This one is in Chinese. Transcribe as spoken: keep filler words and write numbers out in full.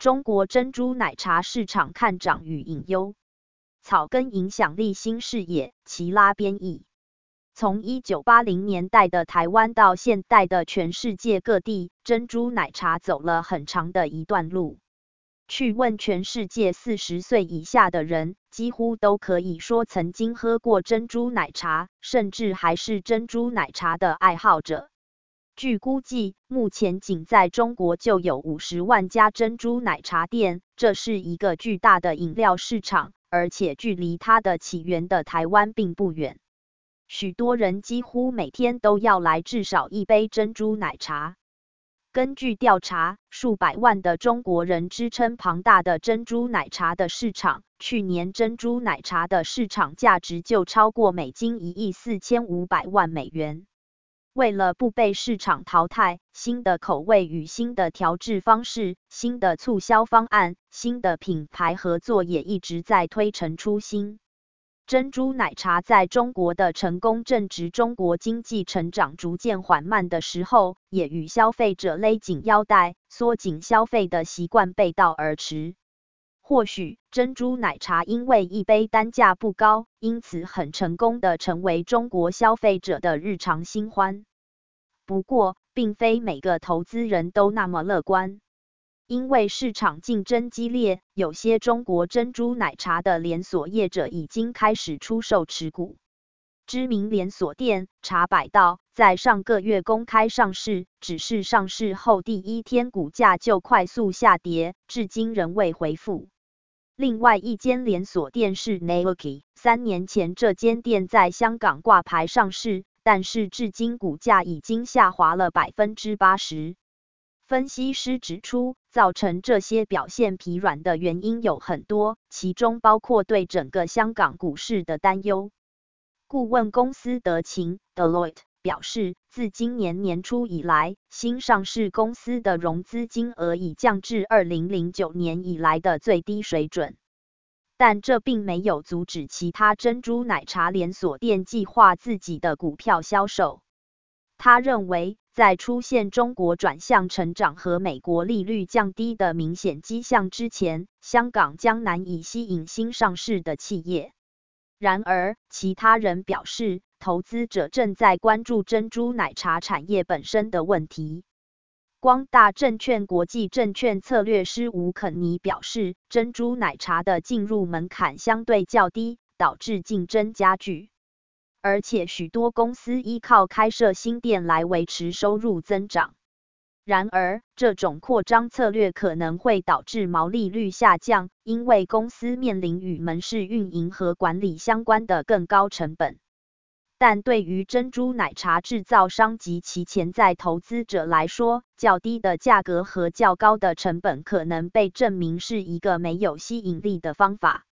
中国珍珠奶茶市场看涨与隐忧。草根影响力新视野，齐拉编译。从一九八零年代的台湾到现代的全世界各地，珍珠奶茶走了很长的一段路。去问全世界四十岁以下的人，几乎都可以说曾经喝过珍珠奶茶，甚至还是珍珠奶茶的爱好者。据估计，目前仅在中国就有五十万家珍珠奶茶店，这是一个巨大的饮料市场，而且距离它的起源的台湾并不远。许多人几乎每天都要来至少一杯珍珠奶茶。根据调查，数百万的中国人支撑庞大的珍珠奶茶的市场。去年珍珠奶茶的市场价值就超过美金一亿四千五百万美元。为了不被市场淘汰，新的口味与新的调制方式、新的促销方案、新的品牌合作也一直在推陈出新。珍珠奶茶在中国的成功正值中国经济成长逐渐缓慢的时候，也与消费者勒紧腰带、缩紧消费的习惯背道而驰。或许珍珠奶茶因为一杯单价不高，因此很成功的成为中国消费者的日常新欢。不过，并非每个投资人都那么乐观。因为市场竞争激烈，有些中国珍珠奶茶的连锁业者已经开始出售持股。知名连锁店茶百道在上个月公开上市，只是上市后第一天股价就快速下跌，至今仍未回复。另外一间连锁店是 Naoki， 三年前这间店在香港挂牌上市，但是至今股价已经下滑了 百分之八十。分析师指出，造成这些表现疲软的原因有很多，其中包括对整个香港股市的担忧。顾问公司德勤 Deloitte 表示，自今年年初以来，新上市公司的融资金额已降至二零零九年以来的最低水准。但这并没有阻止其他珍珠奶茶连锁店计划自己的股票销售。他认为，在出现中国转向成长和美国利率降低的明显迹象之前，香港将难以吸引新上市的企业。然而，其他人表示，投资者正在关注珍珠奶茶产业本身的问题。光大证券国际证券策略师吴肯尼表示，珍珠奶茶的进入门槛相对较低，导致竞争加剧。而且许多公司依靠开设新店来维持收入增长。然而，这种扩张策略可能会导致毛利率下降，因为公司面临与门市运营和管理相关的更高成本。但对于珍珠奶茶制造商及其潜在投资者来说，较低的价格和较高的成本可能被证明是一个没有吸引力的方法。